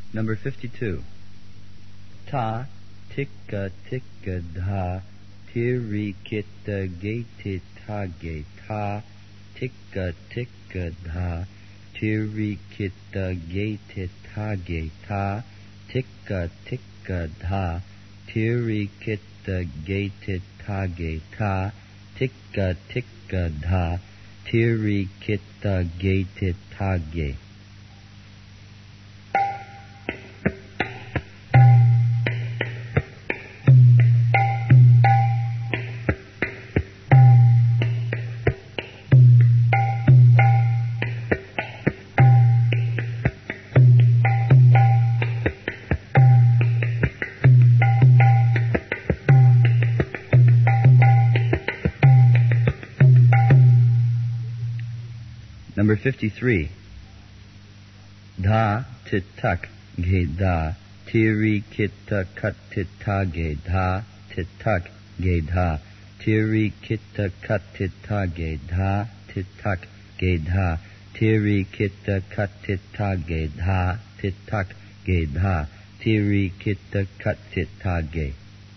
Number 52. Ta tikka tikka dha tirikita gate tage ta tikka tikka dha tirikita gate tage ta tikka tikka dha tirikita gate tage ta tikka tikka dha tirikita gate tage. Number 53. Dha titak ge dha tiri kita kat titage dha titak ge dha tiri kita kat titage dha titak ge dha tiri kita kat titage dha titak ge dha tiri kita kat titage.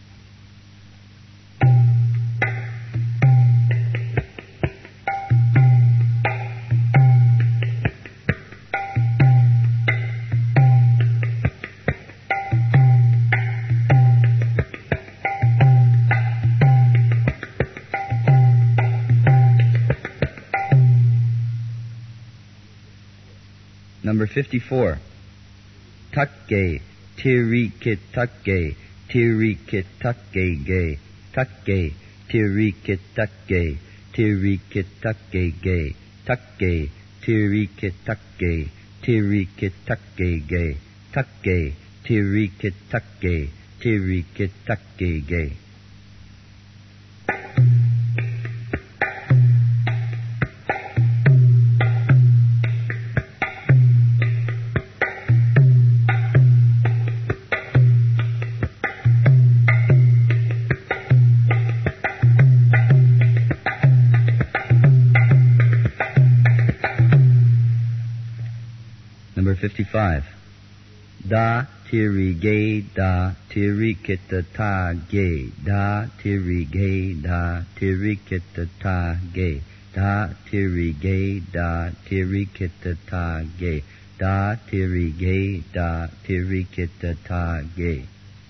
Number 54. Takke, tirikitakke, tirikitakke ge, takke, tirikitakke, tirikitakke ge, takke, tirikitakke, tirikitakke ge, takke, tirikitakke, tirikitakke ge. Number 55. Da tirige da tirikita ta ge da tirige da tirikita ta ge da tirige da tirikita ta ge da tirige da tirikita ta ge.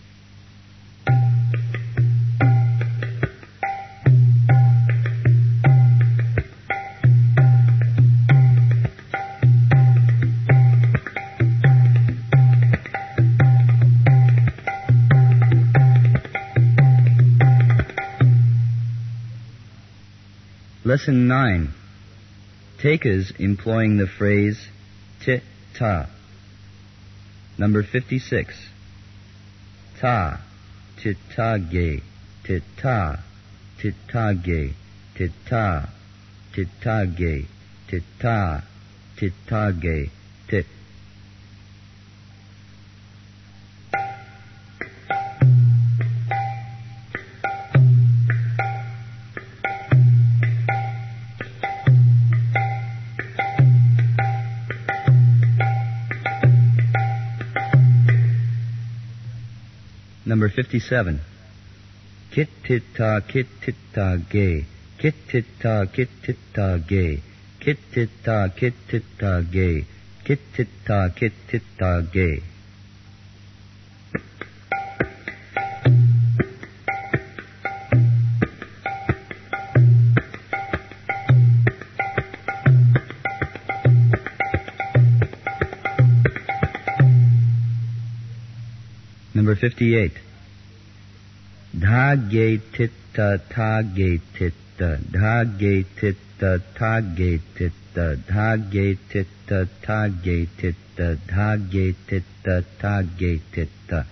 Lesson 9. Takers employing the phrase ta. Number 56. Ta, titage, tita, titage, tita, titage, tita, titage, tit. Number 57. Kittita kittita ge, kittita kittita ge, kittita kittita ge, kittita kittita ge. Number 58. Dha ge titta ta ge titta, dha ge titta ta ge titta, dha ge titta ta ge titta, dha ge titta ta ge titta.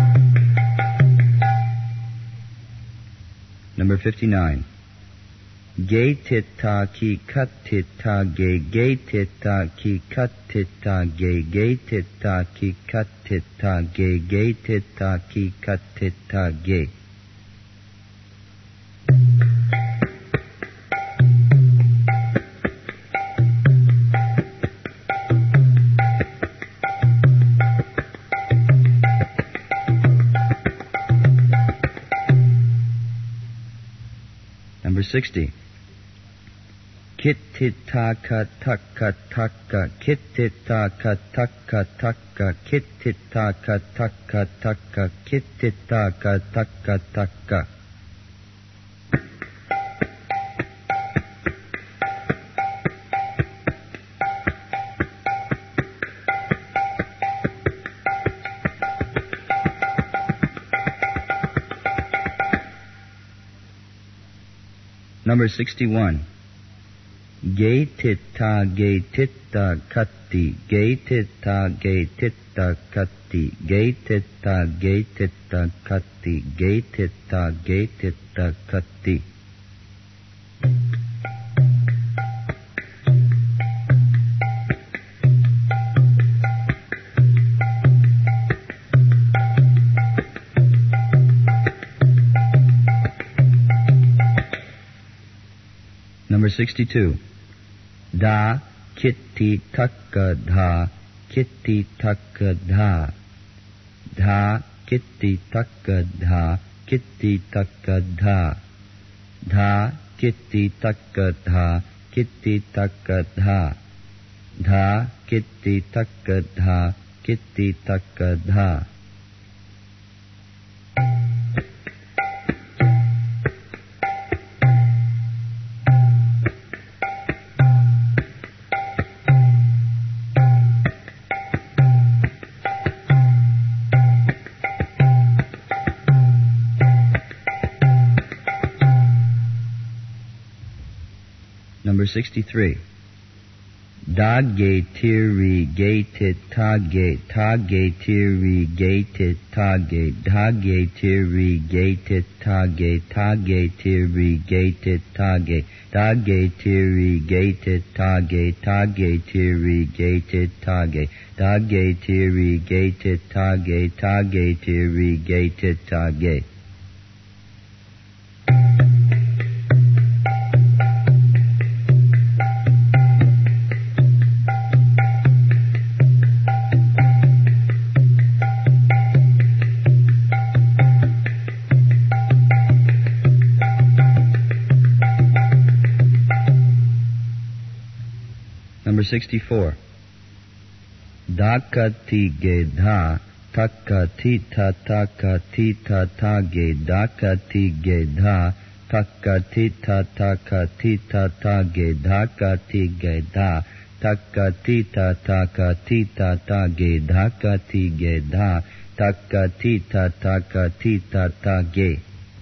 Number 59. Ge tita ki kat tita ge tita ki kat tita ge tita ki kat tita ge tita ki kat tita ge. Number 60. Kittitaka taka taka, kittitaka taka taka, kittitaka taka taka, kittitaka taka taka. Number 61. Ge tita katti, ge tita katti, ge tita katti, ge tita katti. Number 62. Da kitti taka dha, kitti taka dha. Dha kitti taka dha, kitti taka dha. Dha kitti taka dha, kitti taka dha. Dha kitti taka dha, kitti taka dha. Number 63. Da ge tiri ge tita ge, ta ge tiri ge tita ge, da ge tiri ge tita ge, ta ge tiri ge tita ge, da ge tiri ge tita ge, ta ge tiri ge tita ge, da ge tiri ge tita ge, ta ge tiri ge tita ge. Number 64. Dakati ge dha, takati ta takati ta ta ge, dakati ge dha, takati ta takati ta ta ge, dakati ge dha, takati ta takati ta ta ge, dakati ge dha, takati ta takati ta ta ge.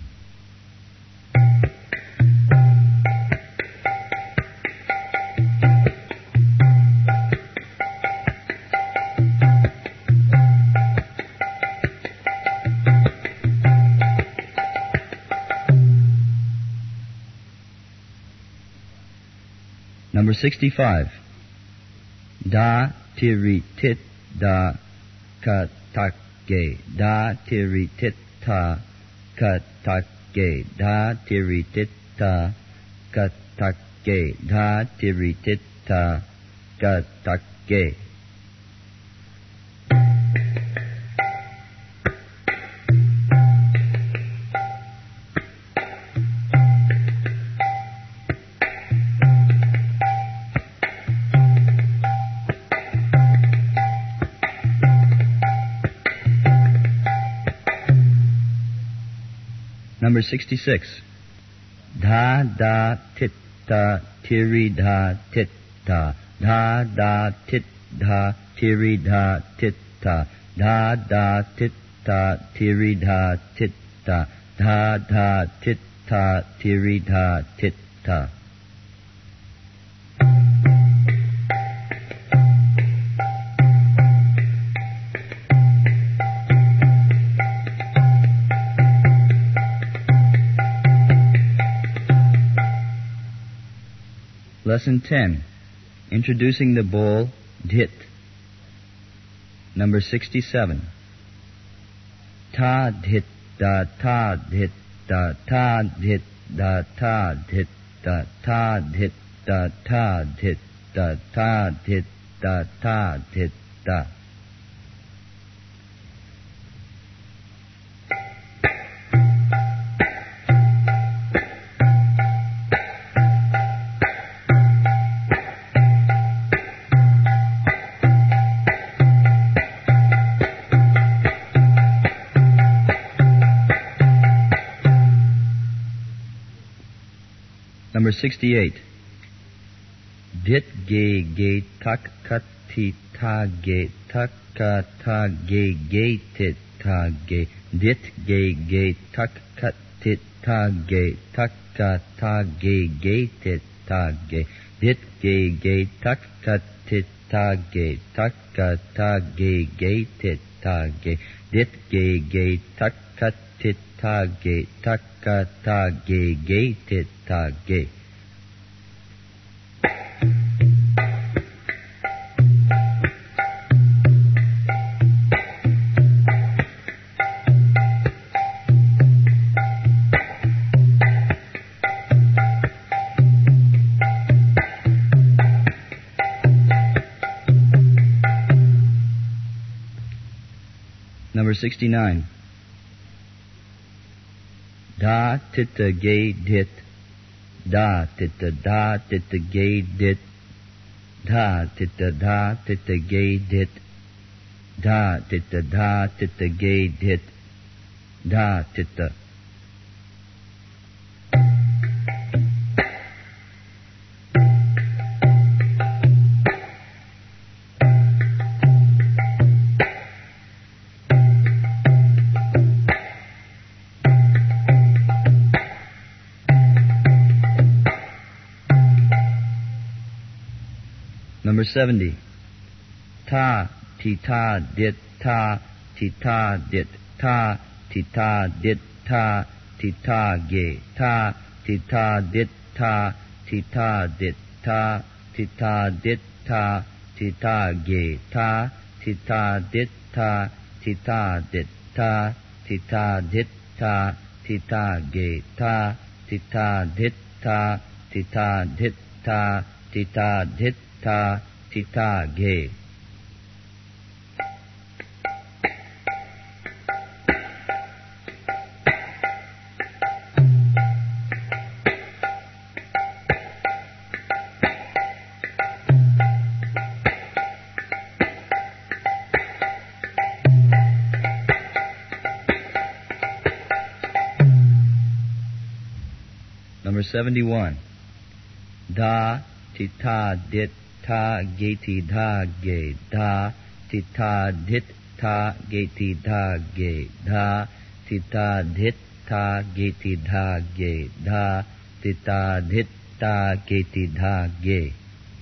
Number 65. Da tiri tit da ka tak ge, da tiri tit ta ka tak ge, da tiri tit ta ka tak ge, da tiri tit ta ka tak ge. Number 66. Dha da tit ta tiri dha tit ta, dha da tit dha tiri dha tit ta, dha da tit ta tiri dha tit ta, dha da tit ta tiri dha tit ta. Lesson 10. Introducing the bowl, dhit. Number 67. Ta dhit da ta dhit da ta dhit da ta dhit da ta dhit da ta dhit da ta dhit da ta dhit da. Number 68. Dit ge ge tak kat ti ta ge tak ka ta ge tit ta ge. Dit ge tak kat tit ta ge tak ka ta ge tit ta ge. Dit ge tak kat tit ta ge tak ka ta ge tit ta ge. Dit ge tak kat tit ta ge tak ka ta ge tit ta ge. Number 69. Da titta ge dit. Da titta ge dit. Da titta ge dit. Da titta ge dit. Da titta. Number 70. Ta, ti ta, dit, ta, ti ta, dit, ta, ti ta, dit, ta, ti ta, ge, ta, ti ta, dit, ta, ti ta, dit, ta, ti ta, dit, ta, ti ta, ge, ta, ti ta, dit, ta, ti ta, dit, ta, ti ta, dit, ta, ti ta, ge, ta, ti ta, dit, ta, ti ta, dit, ta, ti ta, dit, ta, ti ta, ge. Number 71. Da, ti ta, dit, ta, ge, ti, da, ge, da, ti, ta, dit, ta, ge, ti, da, ge, da, ti, ta, dit, ta, ge, ti, da, ge, da, ti, ta, dit, ta, ge, ti, da, ge.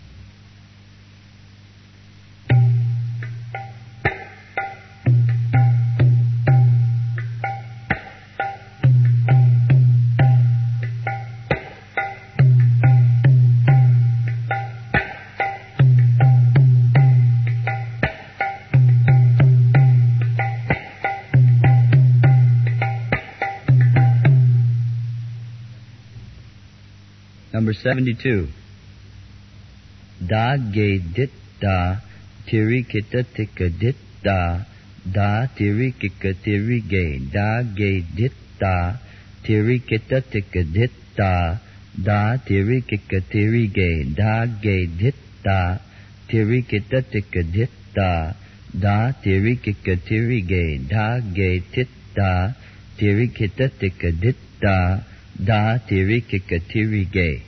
Number 72. Da, ge, dit, da, tiri, kita, tika, dit, da, tiri, kika, tiri, ge, da, ge, dit, da, tiri, kita, tika, dit, da, tiri, kika, tiri, ge, da, ge, dit, da, tiri, kita, tika, dit, da, tiri, kika, tiri, ge, da, ge, tit, da, tiri, kita, tika, dit, da, tiri, kika, tiri, ge.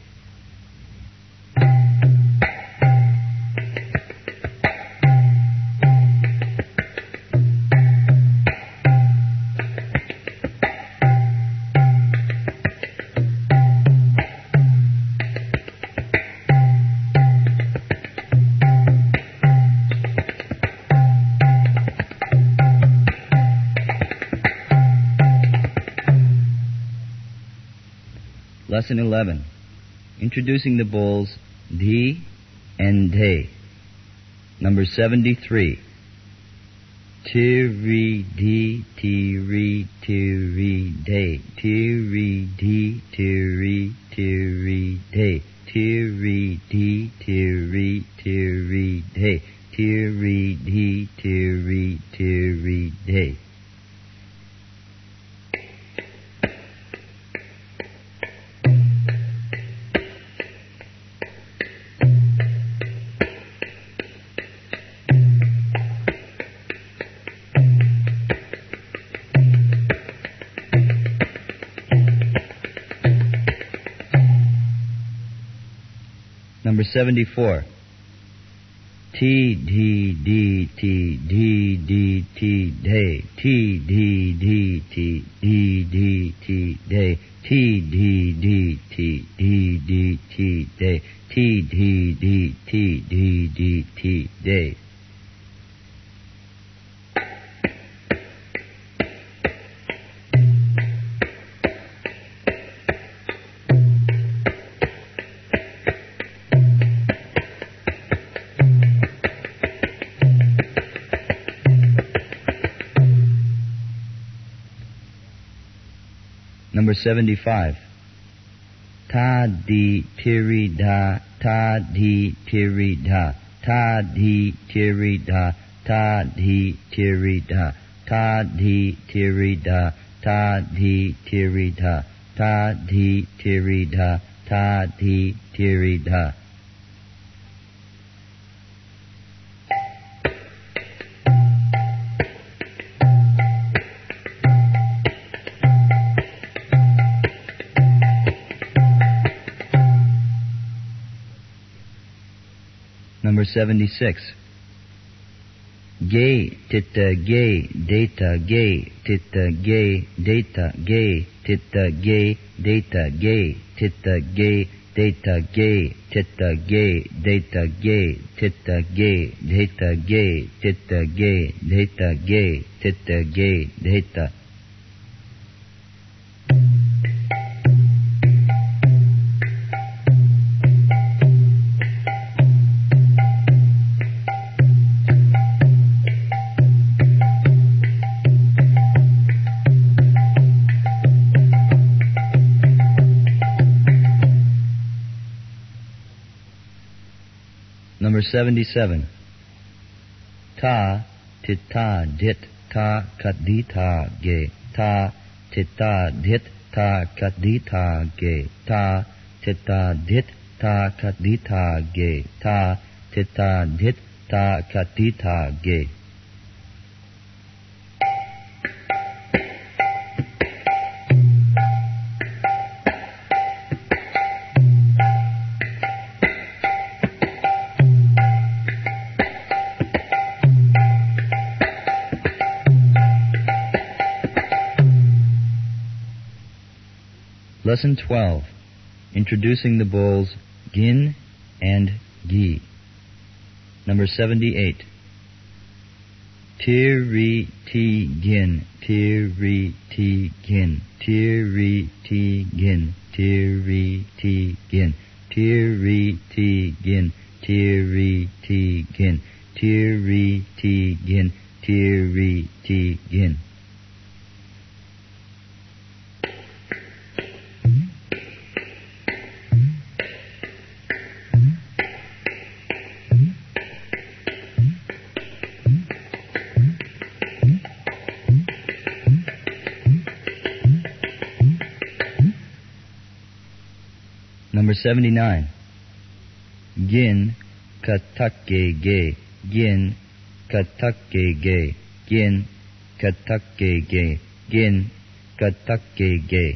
Lesson 11. Introducing the bowls, dhi, and day. Number 73. Tiri di tiri tiri day. Tiri di tiri tiri day. Tiri di tiri tiri day. Tiri di tiri tiri day. Number 74. T D D T D D T day. T D D T D D T day. T D D T D D T day. T D D T D D T day. Number 75. Ta di tiri da, ta di tiri da, ta di tiri da, ta di tiri da, ta di tiri da, ta di tiri da, ta di tiri da, ta di tiri da. Number 76. Gay, titta, gay, data, gay, titta, gay, data, gay, titta, gay, data, gay, titta, gay, data, gay, titta, gay, data, gay, titta, gay, data, gay, titta, gay, data, gay, titta, gay, data. Number 77. Ta, tita, dit, ta, kadita, ge. Ta, tita, dit, ta, kadita, ge. Ta, tita, dit, ta, kadita, ge. Ta, tita, dit, ta, kadita, ge. Lesson 12. Introducing the bowls gin and gi. Number 78. Tiri ti gin, tiri ti gin, tiri ti gin, tiri ti gin, tiri ti gin, tiri ti gin, tiri ti gin, tiri ti gin. Number 79. Gin, katake ge, gin, katake ge, gin, katake ge, gin, katake ge.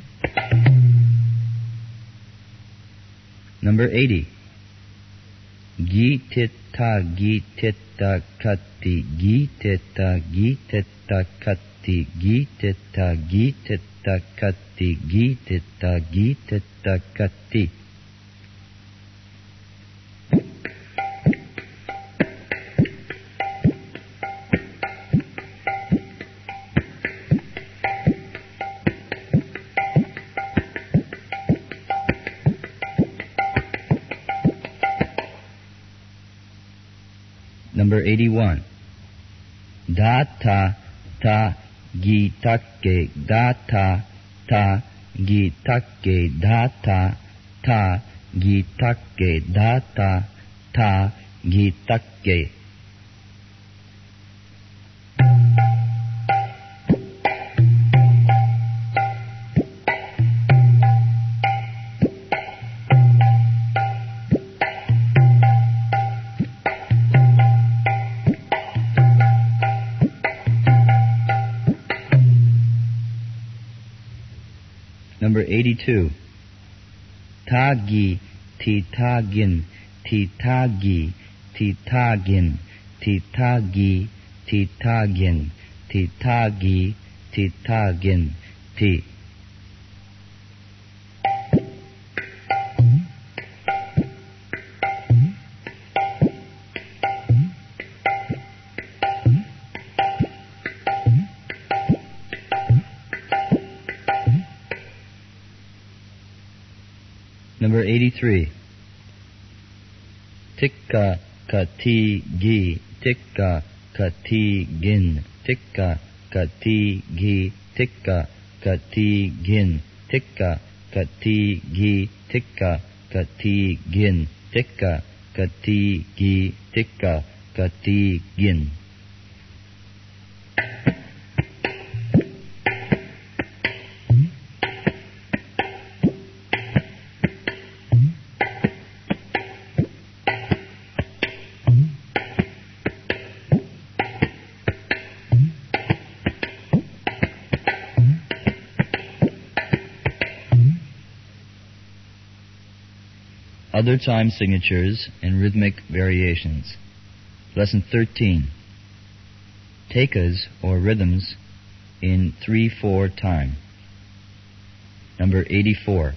Number 80. Gitita gitita kati gitita gitita kati gitita gitita kati gitita gitita kati. Number 81. Data ta gitake data ta gitake data ta gitake data ta gitake. Number 82. Tagi, titagin, titagi, titagin, titagi, titagin, titagi, titagin, ti. Number 83. Tikka kati gi, tikka kati gin, tikka kati gi, tikka kati gin, tikka kati gi, tikka kati gin, tikka kati gi, tikka kati gin. Other time signatures and rhythmic variations. Lesson 13. Tekas or rhythms in 3/4 time. Number 84.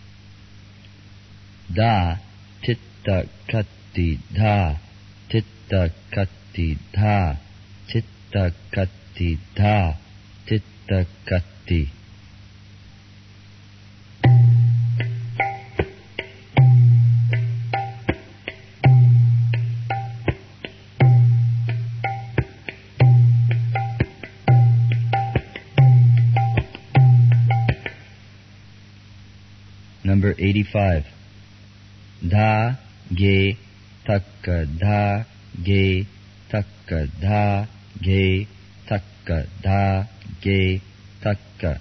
Da, titta, katti, da, titta, katti, da, titta, katti, da, titta, katti. Number 85. Da, ge, takka, da, ge, takka, da, ge, takka, da, ge, takka.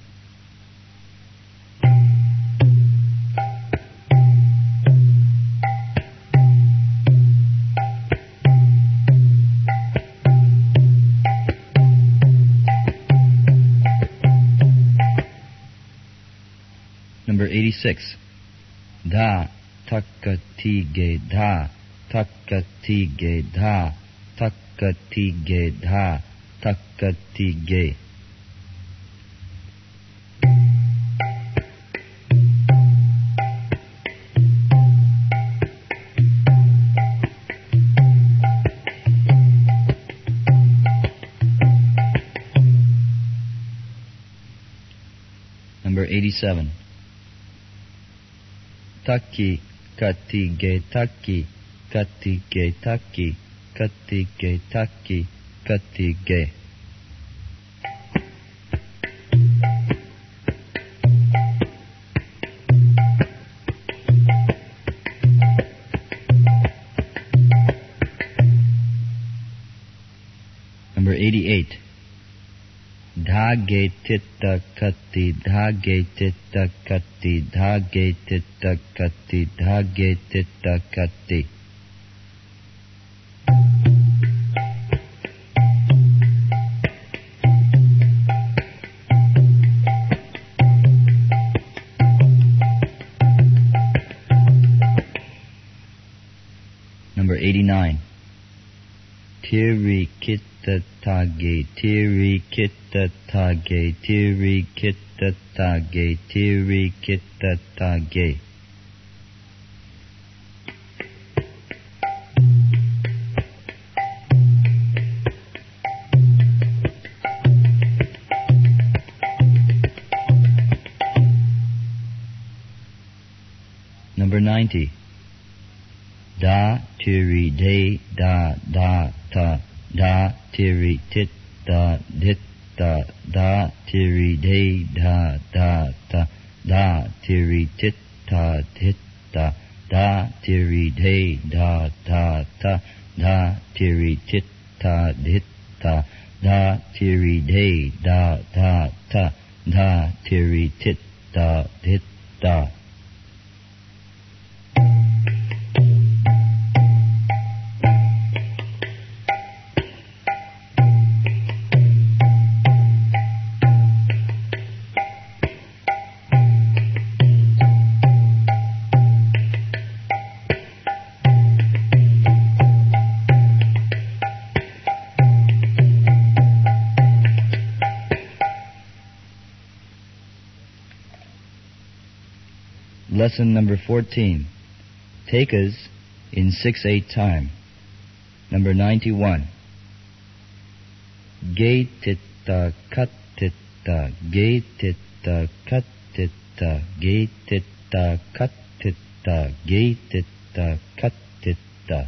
Number 86. Da, takka, tige, da, takka, tige, da, takka, tige, da, takka, tige. Number 87. Taki, kati, ge, taki, kati, ge, taki, kati, ge, taki, kati, ge. Number 88. Dha, ge, titta, kati, dha, ge, titta, kati, dha, ge, titta, kati, dha, ge, titta, kati. Number 89. Tiri kitta tage, tiri kitta tage, tiri kitta tage, tiri kitta tage. Number 90. Da tiri de da da ta da tiri tit da dit da da tiri de da da ta da tiri tit ta dit da da tiri de da da ta da tiri tit ta dit da da tiri de da da ta da tiri tit ta dit da. Lesson number 14. Takas in 6/8 time. Number 91. Ge titta kat titta, ge titta kat titta, ge titta kat titta, ge titta kat titta.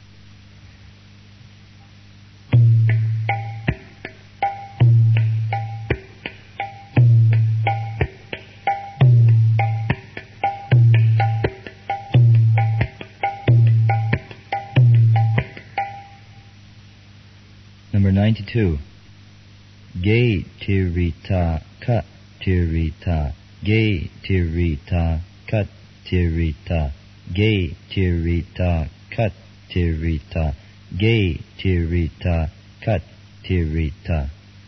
Number 92. Ge tirita kat tirita, ge tirita kat tirita, ge tirita kat tirita, ge tirita kat tirita.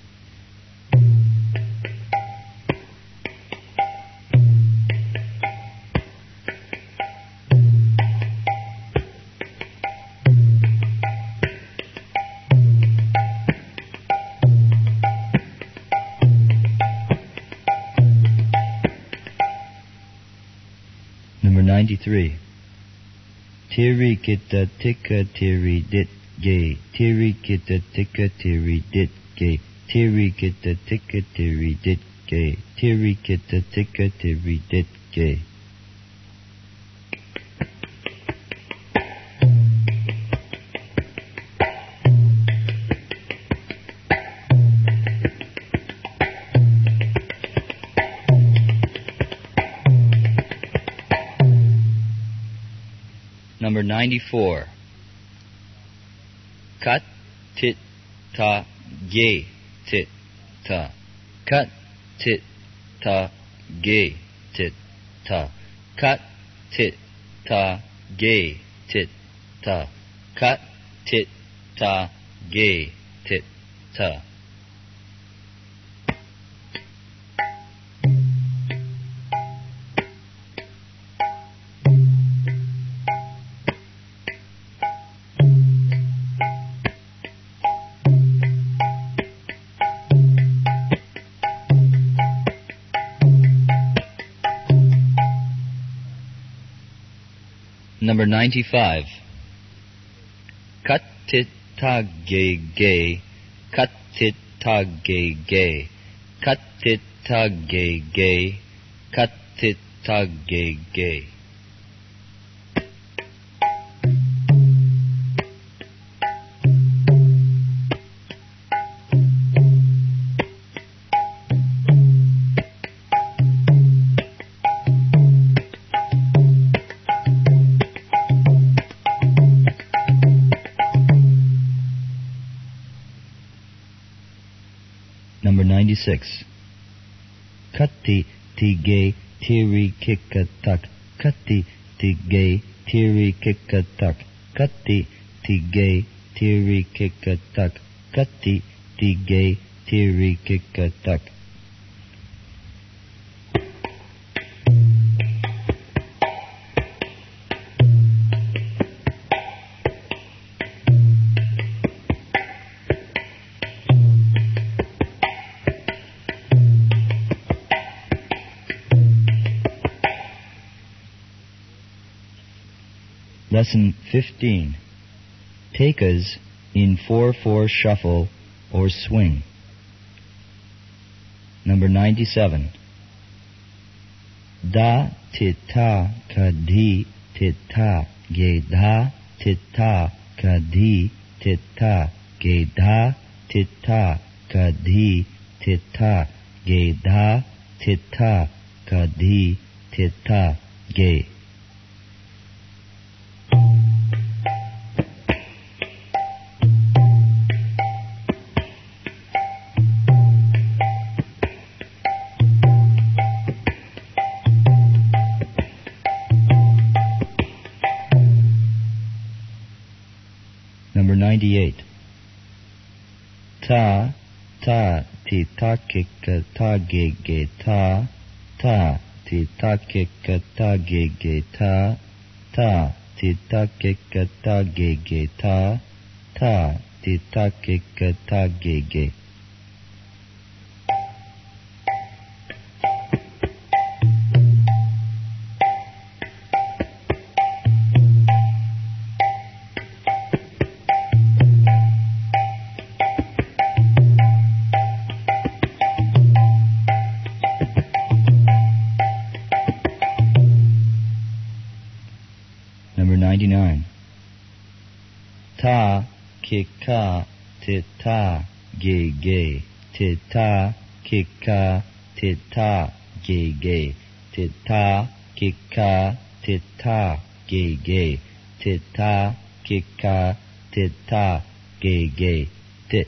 Number 93. Tiri kita tika tiri dit ge, tiri kita tika tiri dit ge, tiri kita tika tiri dit ge, tiri kita tika tiri dit ge. Number 94. Kat tit ta ge tit ta, kat tit ta ge tit ta, kat tit ta ge tit ta, kat tit ta ge tit ta. Number 95. Kat tit ta ge ge, kat tit ta ge ge, kat tit ta ge ge, kat tit ta ge ge. Number 96. Katti tige tiri kikatak, katti tige tiri kikatak, katti tige tiri kikatak, katti tige tiri kikatak. Lesson 15. Tekas in 4/4 shuffle or swing. Number 97. Da tita kadi tita gedha tita kadi tita gedha tita kadi tita gedha tita kadi tita ge. Number 98. Ta, ta, ti ta kika ta ge ge ta, ta, ti ta kika ta ge ge ta, ta, ti ta kika ta ge ge ta, ta, ti ta kika ta ge ge. Number 99. Ta, kika, tita, ge ge, tita, kika, tita, ge ge, tita, kika, tita, ge ge, tita, kika, tita, ge ge, tit.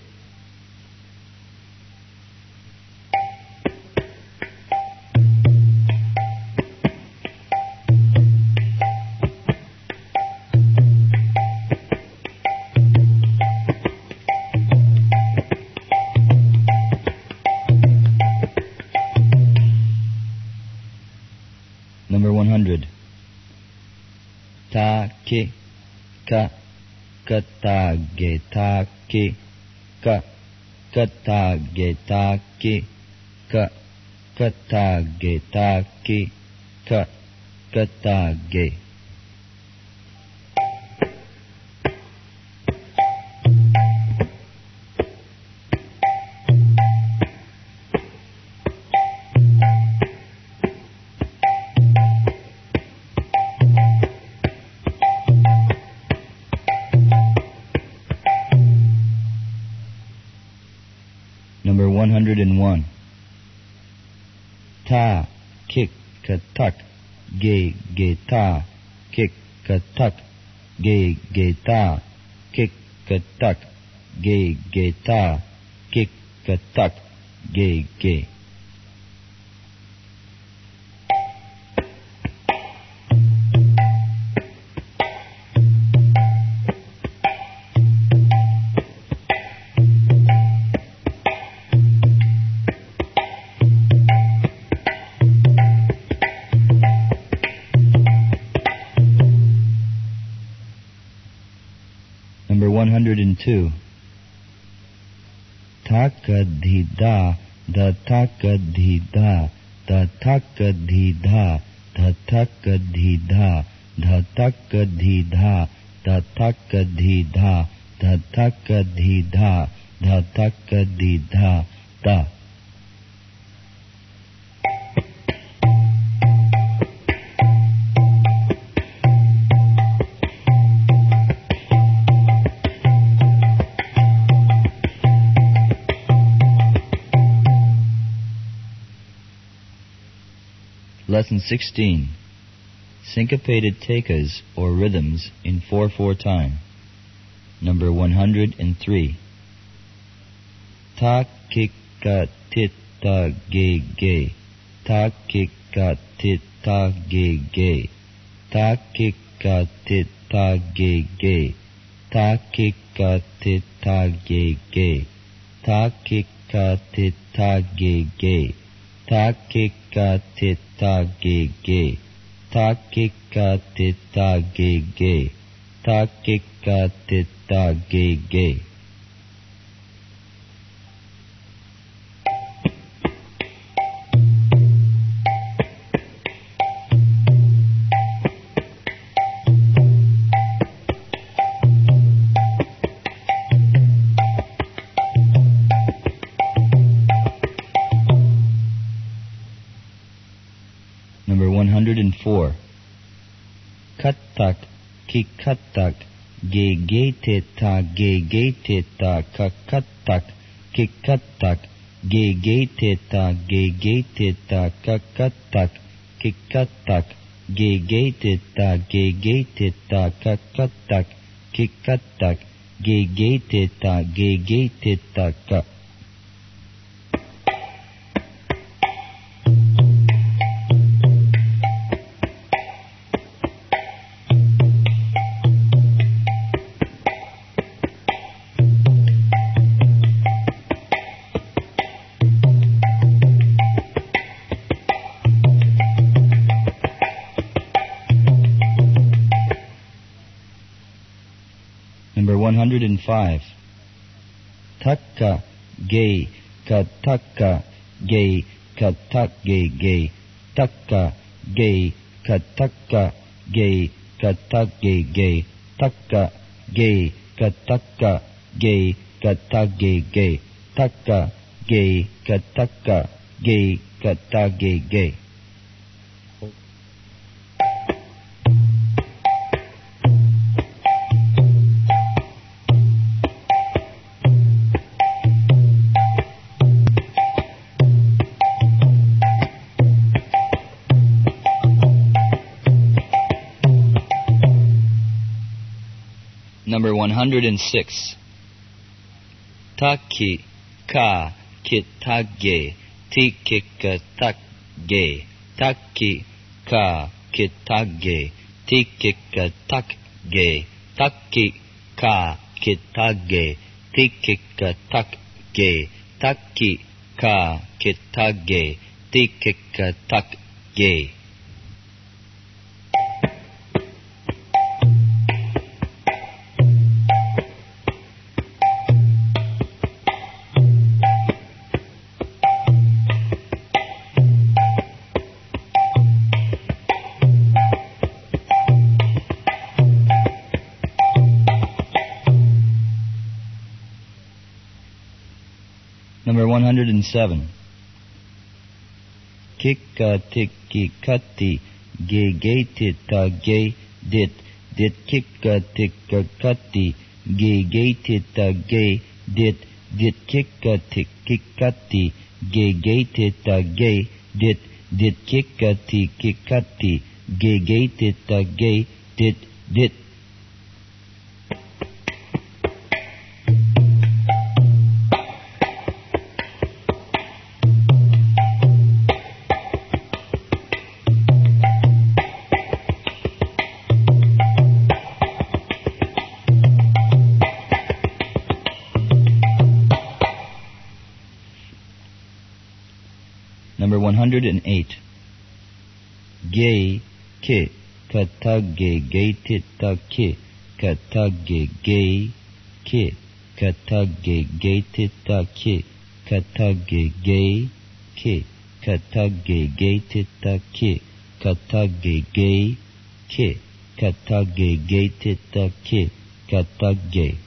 Number 100. Ta ki ka ka ta ge ta ki ka ka ta ge ta ki ka ka ta ge ta ki ka ka ta ge. Number 101. Ta, kick, ka, tuck, ge, ge, ta, kick, ka, tuck, ge, ge, ta, kick, ka, tuck, ge, ge, ta, kick, ka, tuck, ge, ge. Number 102. Taka dhi da, da taka dhi da, da taka dhi da, da taka dhi da, da taka dhi da, da taka dhi da, da taka dhi da, da taka dhi da, da. Lesson 16. Syncopated tekas or rhythms in 4/4 time. Number 103. Ta kika tita ge ge, ta kika tita ge ge, ta kika tita ge ge, ta kika tita ge ge, ta kika tita ge ge, ta kika tita ge ge, ta kika tita ge ge, ta kika tita ge ge. kikatak, gegeteta, gegeteta, kakatak, kikatak, gegeteta, gegeteta, kakatak, kikatak, gegeteta, gegeteta, kakatak, kikatak, gegeteta, gegeteta, ka. Number 105. Takka, gay, kataka, gay, katak, gay, gay. Takka, gay, kataka, gay, katak, gay, gay. Takka, gay, kataka, gay, katak, gay, gay. Takka, gay, kataka, gay, katak, gay, gay. Number 106. Taki, ka, kitage, tikikatage. Taki, ka, kitage, tikikatage. Taki, ka, kitage, tikikatage. Taki, ka, kitage, tikikatage. Number 107. Kikka tikki katti, ge gaitita ge dit kikka tikka katti, ge gaitita ge dit kikka tikki katti, ge gaitita ge dit kikka tikki katti, ge gaitita ge dit. Number 108. Gay, ki, katage, gaitita, ki, katage, gay, ki, katage, gaitita, ki, katage, gay, ki, katage, gaitita, ki, katage, gay, ki, katage, gaitita, ki, katage.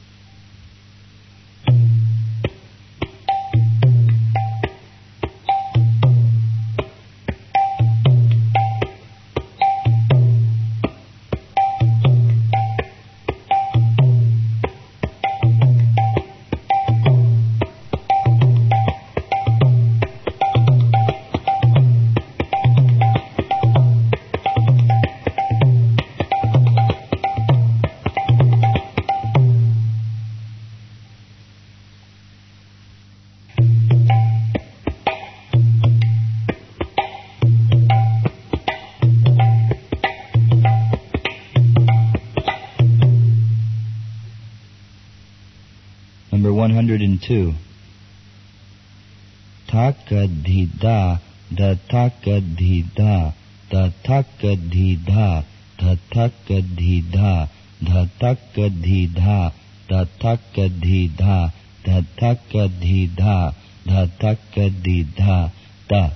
Number 102. Takadhida, da takadhida, da takadhida, da takadhida, da takadhida, da takadhida, da takadhida, da takadhida, da.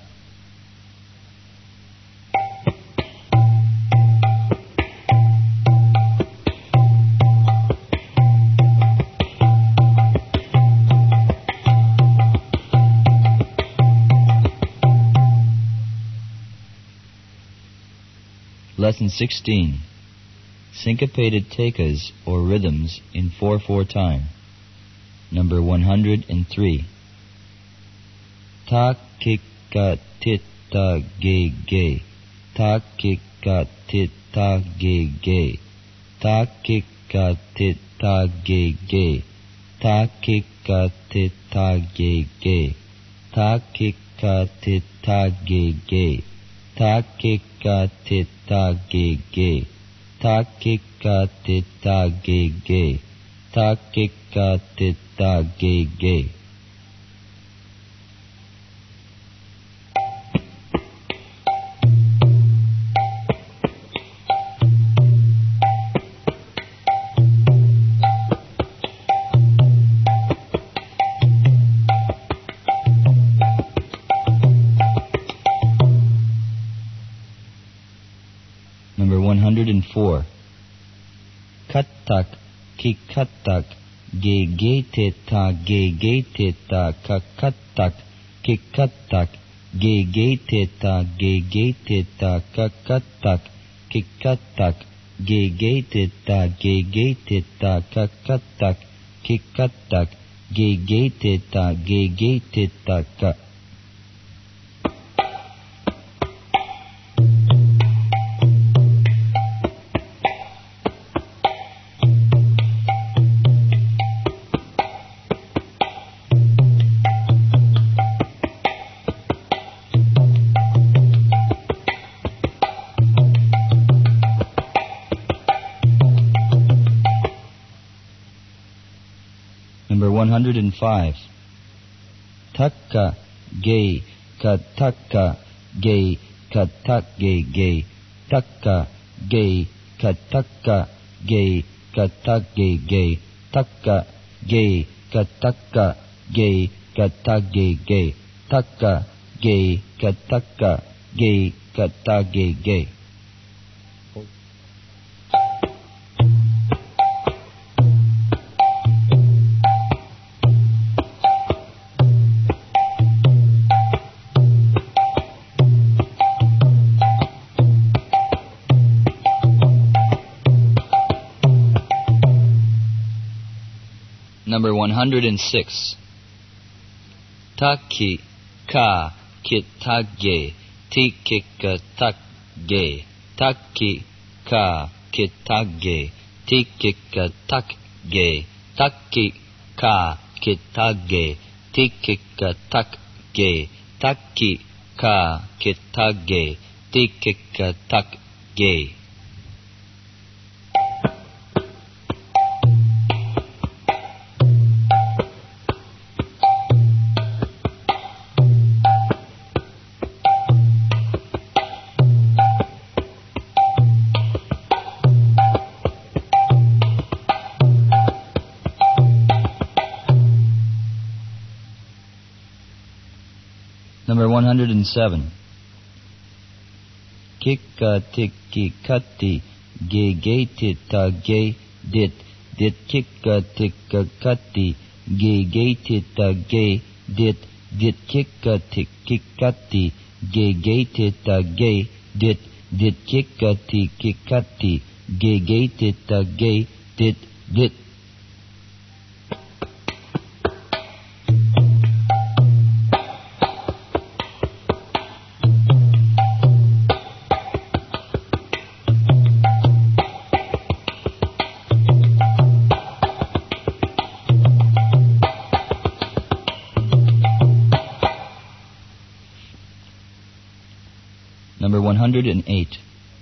Lesson 16. syncopated tekas or rhythms in 4/4 time. Number 103. Ta kika titta ge ge. Ta kika titta ge ge. Ta kika titta ge ge. Ta kika titta ge ge. Ta kika titta ge ge. Ta kika titta ge ge. Ta kika titta ge ge. Ta kika titta ge ge. Number 104. Kattak, kikattak, gegeteta, gegeteta, kakattak, kikattak, gegeteta, gegeteta, kakattak, kikattak, gegeteta, gegeteta, kakattak, kikattak, gegeteta, gegeteta, ka. Number 105. Takka, gay, katakka, gay, katak, gay, gay. Takka, gay, katakka, gay, katak, gay, gay. Takka, gay, katakka, gay, katak, gay, gay. Takka, gay, katakka, gay, katak, gay, gay. Number 106. Taki, ka, kitage, tikika takge. Taki, ka, kitage, tikika takge. Taki, ka, kitage, tikika takge. Taki, ka, kitage, tikika takge. Number 107. Kikka tikki katti, ge ge titta ge dit, dit kikka tikka katti, ge ge titta ge dit, dit kikka tikki katti, ge ge titta ge dit, dit kikka tikki katti, ge ge titta ge dit, dit. Number 108.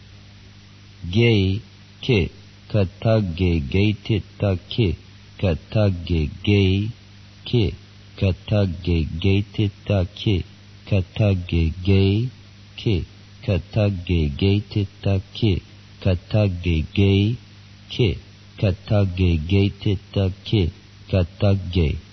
Ge, ki, katage, ge, titta, ki, katage, ge, ki, katage, ge, titta, ki, katage, ge, ki, katage, ge, titta, ki, katage, ge, ki, katage, ge, titta, ki, katage.